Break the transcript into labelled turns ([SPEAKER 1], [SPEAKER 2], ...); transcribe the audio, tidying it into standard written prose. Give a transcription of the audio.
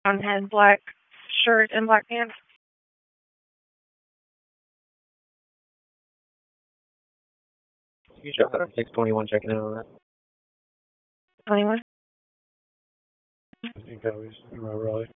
[SPEAKER 1] Had black shirt and black pants.
[SPEAKER 2] You should have 621 checking in on that.
[SPEAKER 1] 21.
[SPEAKER 3] I think that was Raleigh.